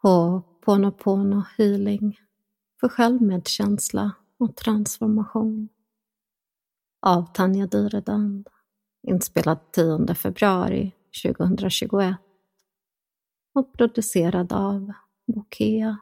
Ho'oponopono healing för självmedkänsla och transformation av Tanja Dyredand, inspelad 10 februari 2021 och producerad av Bokea.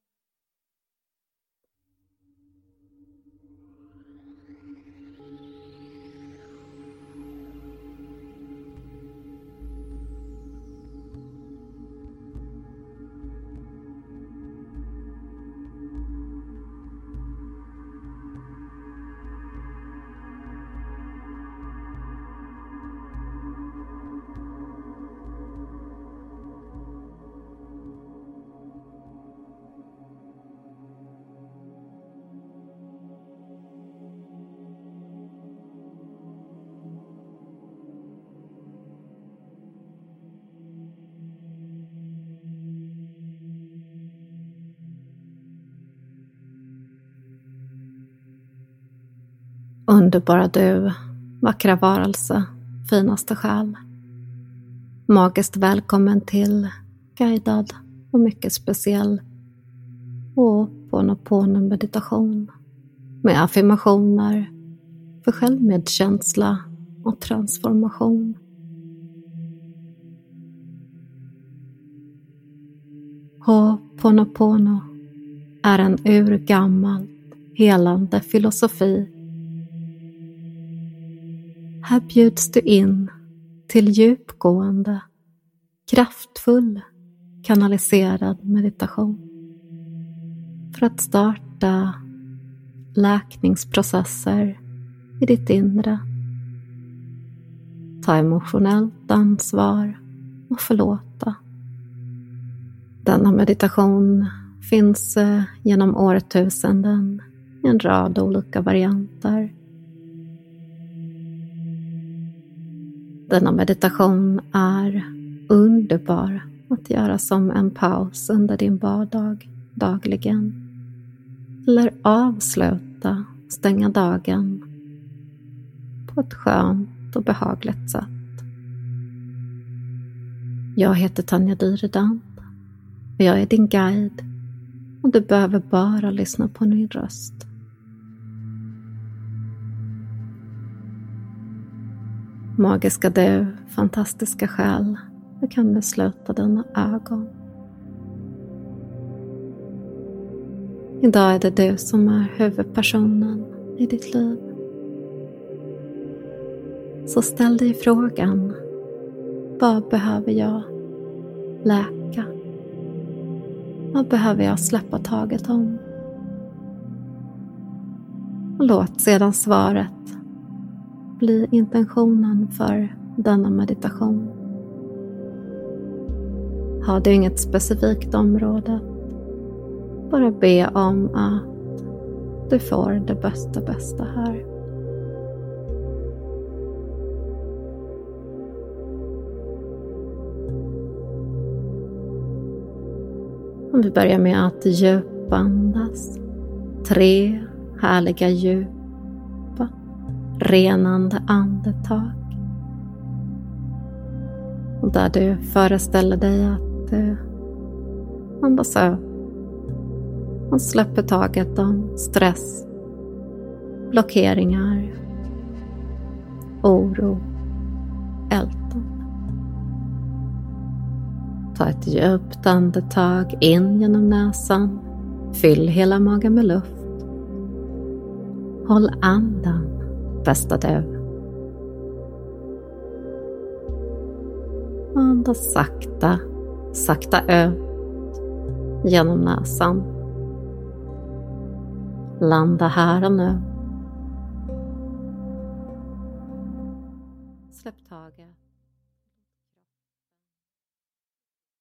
Underbara du, vackra varelse, finaste själ. Magiskt välkommen till guidad och mycket speciell Ho'oponopono meditation med affirmationer för självmedkänsla och transformation. Ho'oponopono är en urgammal helande filosofi. Här bjuds du in till djupgående, kraftfull, kanaliserad meditation för att starta läkningsprocesser i ditt inre. Ta emotionellt ansvar och förlåta. Denna meditation finns genom årtusenden i en rad olika varianter. Denna meditation är underbar att göra som en paus under din vardag dagligen. Eller avsluta, stänga dagen på ett skönt och behagligt sätt. Jag heter Tanja Dyredand och jag är din guide och du behöver bara lyssna på min röst. Magiska du, fantastiska själ, nu kan du sluta dina ögon. Idag är det du som är huvudpersonen i ditt liv. Så ställ dig frågan, vad behöver jag läka? Vad behöver jag släppa taget om? Och låt sedan svaret bli intentionen för denna meditation. Har du inget specifikt område, bara be om att du får det bästa här. Om vi börjar med att djupandas 3 härliga djupa, renande andetag. Och där du föreställer dig att du andas upp och släpper taget om stress, blockeringar, oro, ältan. Ta ett djupt andetag in genom näsan. Fyll hela magen med luft. Håll andan, bästa du. Andas sakta ut genom näsan. Landa här och nu. Släpp taget.